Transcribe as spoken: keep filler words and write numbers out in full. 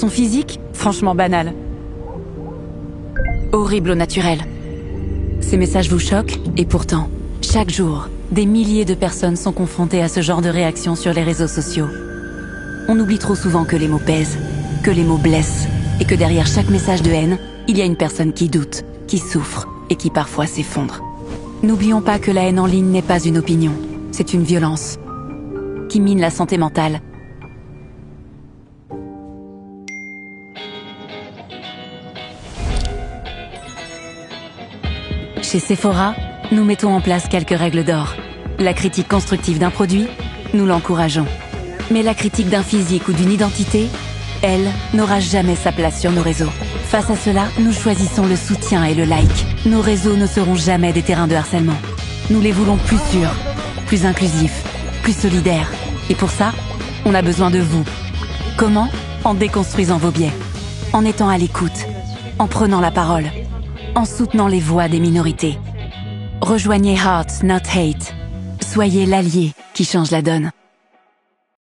son physique, franchement banal. Horrible au naturel. Ces messages vous choquent, et pourtant, chaque jour, des milliers de personnes sont confrontées à ce genre de réaction sur les réseaux sociaux. On oublie trop souvent que les mots pèsent, que les mots blessent, et que derrière chaque message de haine, il y a une personne qui doute, qui souffre, et qui parfois s'effondre. N'oublions pas que la haine en ligne n'est pas une opinion, c'est une violence, qui mine la santé mentale. Chez Sephora, nous mettons en place quelques règles d'or. La critique constructive d'un produit, nous l'encourageons. Mais la critique d'un physique ou d'une identité, elle, n'aura jamais sa place sur nos réseaux. Face à cela, nous choisissons le soutien et le like. Nos réseaux ne seront jamais des terrains de harcèlement. Nous les voulons plus sûrs, plus inclusifs, plus solidaires. Et pour ça, on a besoin de vous. Comment? En déconstruisant vos biais, en étant à l'écoute, en prenant la parole, en soutenant les voix des minorités. Rejoignez Heart Not Hate. Soyez l'allié qui change la donne.